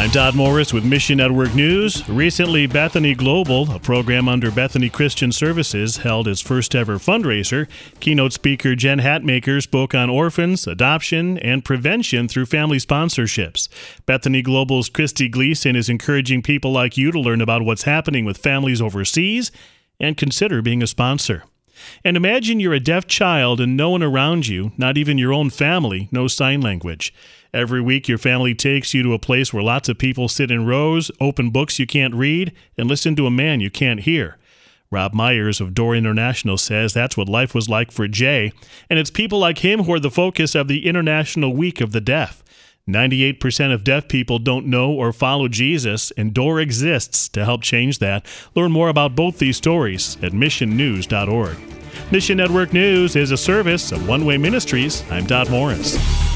I'm Todd Morris with Mission Network News. Recently, Bethany Global, a program under Bethany Christian Services, held its first ever fundraiser. Keynote speaker Jen Hatmaker spoke on orphans, adoption, and prevention through family sponsorships. Bethany Global's Christy Gleason is encouraging people like you to learn about what's happening with families overseas and consider being a sponsor. And imagine you're a deaf child and no one around you, not even your own family, knows sign language. Every week, your family takes you to a place where lots of people sit in rows, open books you can't read, and listen to a man you can't hear. Rob Myers of Door International says that's what life was like for Jay, and it's people like him who are the focus of the International Week of the Deaf. 98% of deaf people don't know or follow Jesus, and Door exists to help change that. Learn more about both these stories at missionnews.org. Mission Network News is a service of One Way Ministries. I'm Todd Morris.